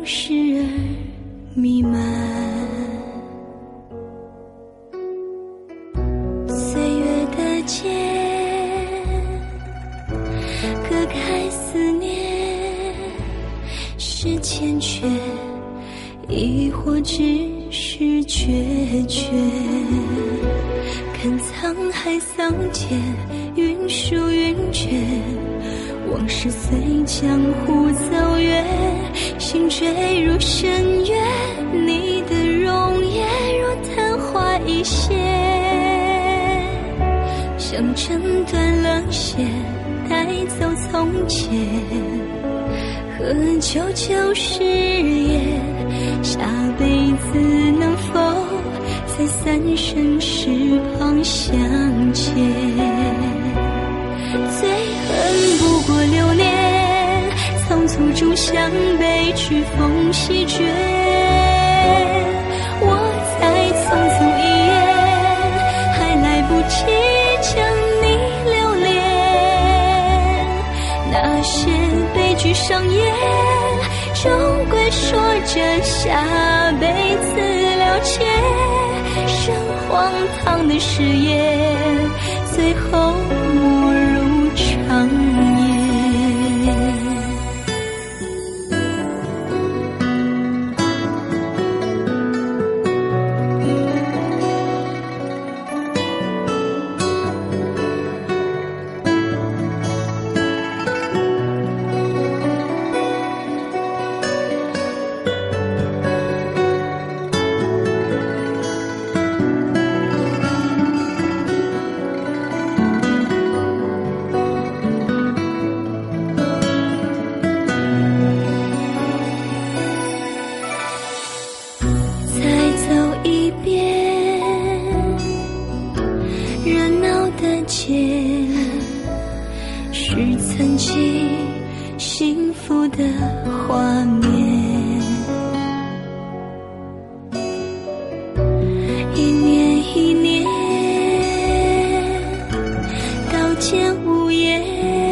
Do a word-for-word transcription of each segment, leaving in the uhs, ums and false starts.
时而弥漫。岁月的剑割开思念，是缱绻，亦或只是决绝。看沧海桑田，云舒云卷，往事随江湖走远，心坠入深渊。你的容颜如昙花一现，像针断了线，带走从前，和久久誓言，下辈子能否在三生石旁相见？最恨不过流年，仓促中向悲剧风席卷。我才匆匆一眼，还来不及将你留恋。那些悲剧上演，终归说着下辈子了解。生荒唐的誓言，最后没入长夜。是曾经幸福的画面，一年一年刀剑无言，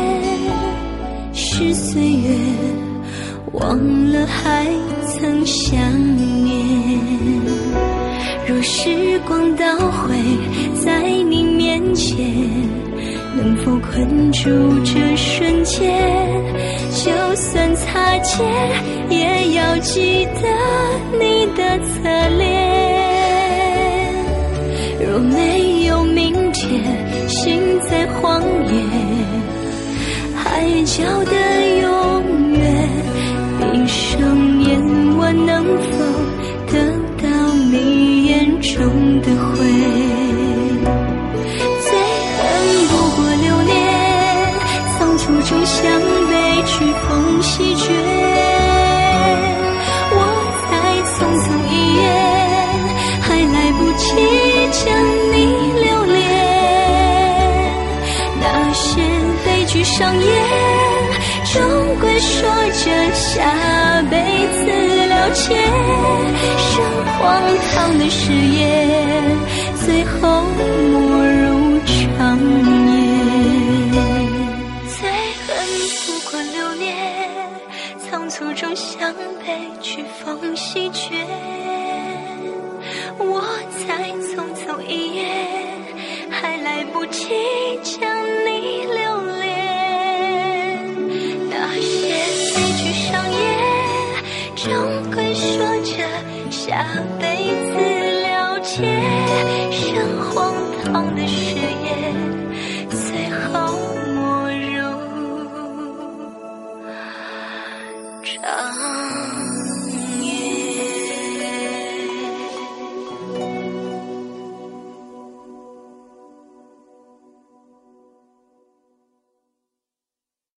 是岁月忘了还曾相念。若时光倒回，在你面前，能否困住这瞬间？就算擦肩，也要记得你的侧脸。若没有明天，心在荒野，海角的永远，闭上眼，我能否得到你眼中的灰？途中向悲剧风席卷，我才匆匆一眼，还来不及将你留恋。那些悲剧上演，终归说着下辈子了解。生荒唐的誓言，最后没入长夜。仓促中向悲剧风席卷，我才匆匆一眼，还来不及将你留恋。那些悲剧上演，终归说着下辈子了解。